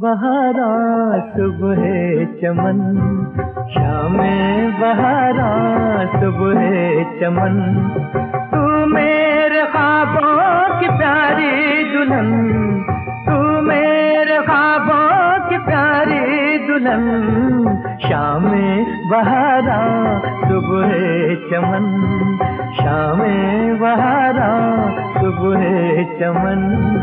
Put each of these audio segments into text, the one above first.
बहारा सुबह चमन, शामें बहारा सुबह चमन। तू मेरे ख्वाबों की प्यारी दुल्हन, तू मेरे ख्वाबों की प्यारी दुल्हन। शामें बहारा सुबह चमन, शामें बहारा सुबह चमन।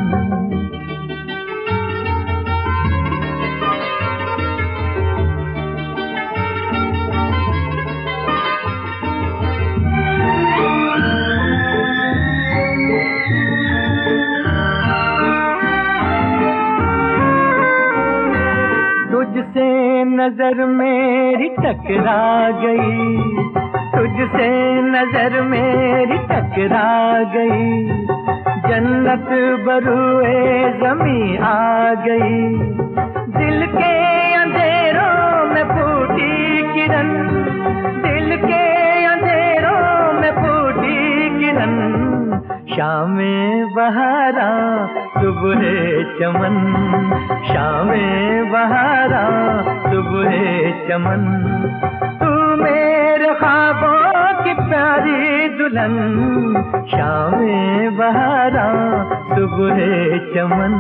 तुझसे नजर मेरी टकरा गई, तुझसे नजर मेरी टकरा गई। जन्नत बरूए ज़मीं आ गई, दिल के अंधेरों में फूटी किरण, दिल के अंधेरों में फूटी किरण। शामें बहारा सुबह चमन, शामें बहारा सुबह चमन। तू मेरे ख्वाबों की प्यारी दुल्हन, शामें बहारा सुबह चमन।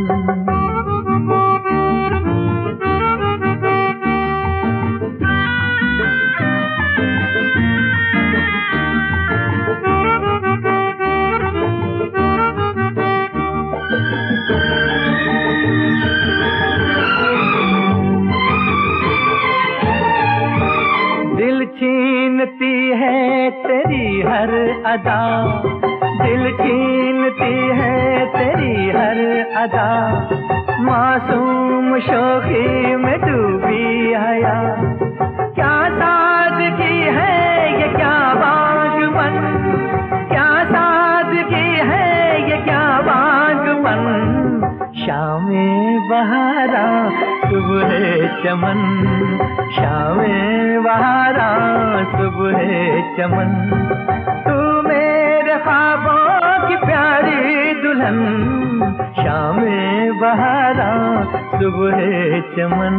दिल छीनती है तेरी हर अदा, दिल छीनती है तेरी हर अदा। मासूम शौकी में डूबी हया, क्या सादगी है ये क्या बागबन, क्या सादगी है ये क्या बागबन। शामें बहारा सुबह चमन, शामें बहारा सुबह चमन। तू मेरे ख्वाबों की प्यारी दुल्हन, शामें बहारा सुबह चमन।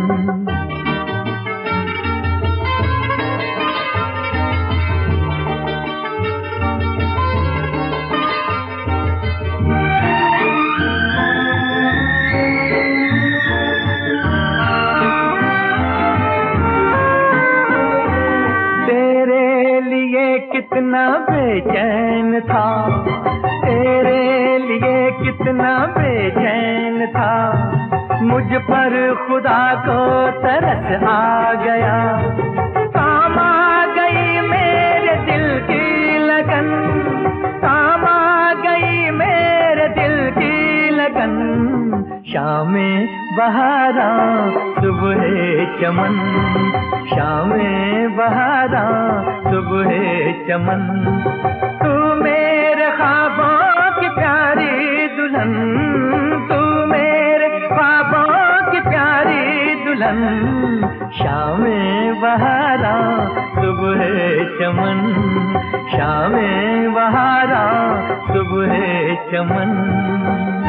कितना बेचैन था, तेरे लिए कितना बेचैन था। मुझ पर खुदा को तरस आ गया, काम आ गई मेरे दिल की लगन, काम आ गई मेरे दिल की लगन। शामें बहारा सुबह चमन, शामें बहारा सुबह चमन। तू मेरे ख्वाबों की प्यारी दुल्हन, तू मेरे ख्वाबों की प्यारी दुल्हन। शामें बहारा सुबह चमन, शामें बहारा सुबह चमन।